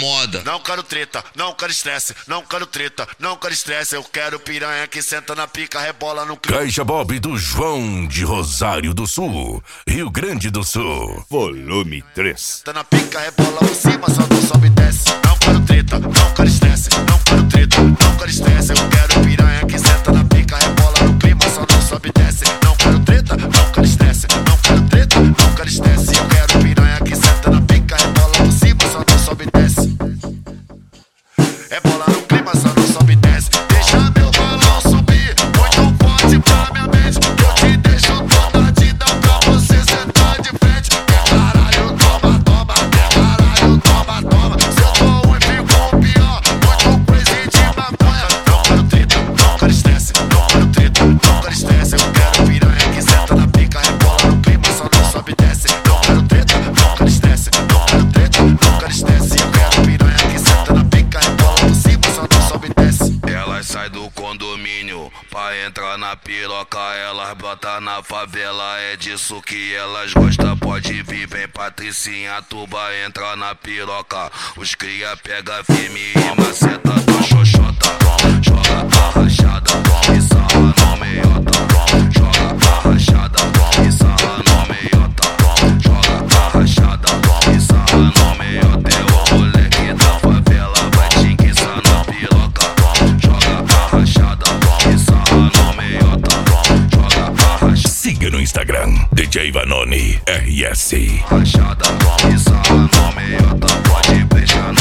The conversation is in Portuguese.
moda. Não quero treta, não quero estresse, não quero treta, não quero estresse. Eu quero piranha que senta na pica, rebola no clima. Caixa Bob do João de Rosário do Sul, Rio Grande do Sul. Volume 3. Senta na pica, rebola por cima, só não sobe e desce. Não quero treta, não quero estresse, não quero treta, não quero estresse. Eu quero piranha que senta na pica, rebola no clima, só não sobe e desce. Não quero treta, não quero estresse, não quero treta, não quero estresse. Eu quero piranha que senta na pica, rebola por cima, só não sobe e desce. É bola no clima, só não sobe e desce. Deixa meu balão subir, muito forte pra minha mente. Eu te deixo toda dita pra você sentar de frente. Caralho, toma, toma, caralho, toma, toma. Se eu for um e fico pior, muito crazy de maconha. Não quero treta, não quero estresse, não quero treta, não quero estresse. Eu quero piranha que senta na pica, rebola no clima, só não sobe e desce. Não quero treta, não quero estresse, não quero treta, não quero estresse. Eu quero piranha que senta na pica, rebola por cima, só não sobe e desce. Elas saem do condomínio pra entrar na piroca, elas brotam na favela, é disso que elas gostam. Pode vir, vem Patricinha, tu vai entrar na piroca. Os cria pega firme e maceta tua xoxota. Joga a rachada e sarra no meiota. Joga a rachada e sarra no meiota. Joga a rachada e sarra no meiota. É o moleque da favela, vai te enguiçar na piroca. Joga a rachada e sarra no meiota. Joga a rachada. Siga no Instagram, DJ Vanoni RS. Rachada e sarra no meiota. Pode beijar